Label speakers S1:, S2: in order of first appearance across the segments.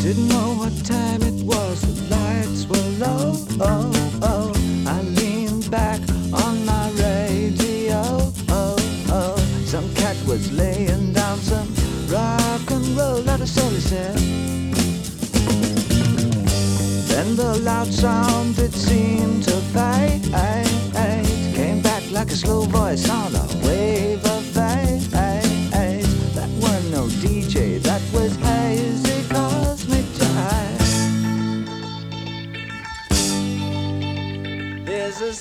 S1: Didn't know what time it was, the lights were low. Oh, oh. I leaned back on my radio. Oh, oh. Some cat was laying down some rock and roll, that is all he said. Then the loud sound, it seemed to fade. Came back like a slow voice on a wave of fate. That weren't no DJ, that was hazy cosmic jive. There's a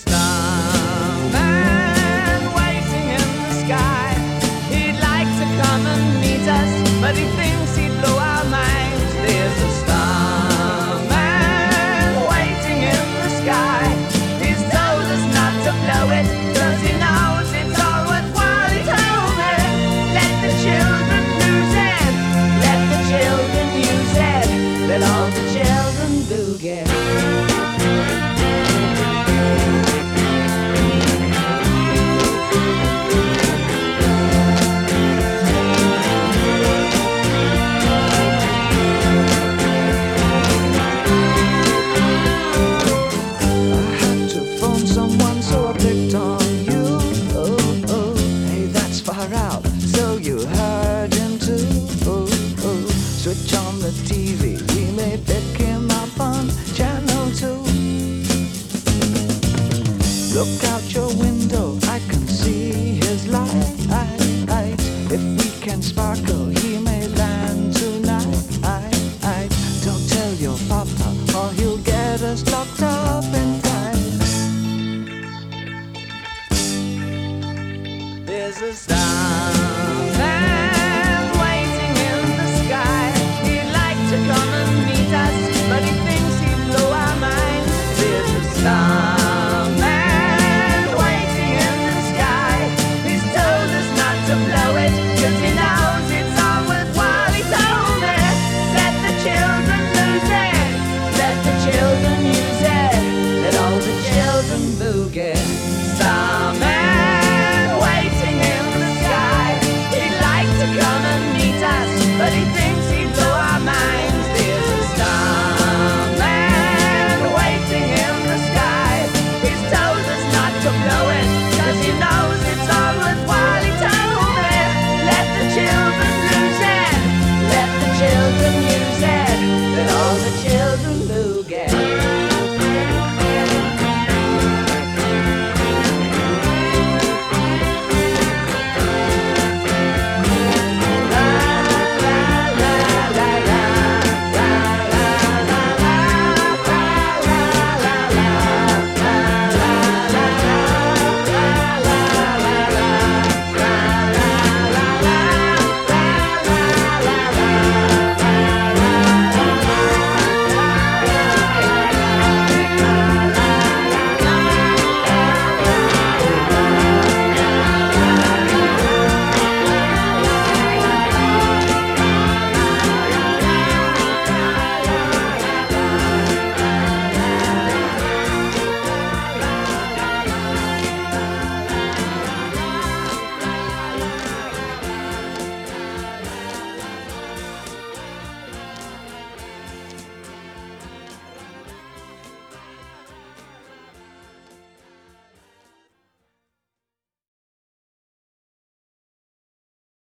S1: starman waiting in the sky. He'd like to come and meet us, but he thinks he'd blow our minds. There's a starman waiting in the sky. He's told us not to blow it, 'cause he knows it's all worthwhile. He told me, let the children lose it, let the children use it, let all the children do get. Switch on the TV, we may pick him up on channel 2. Look out your window, I can see his light. If we can sparkle, he may land tonight. Don't tell your papa, or he'll get us locked up inside. There's a star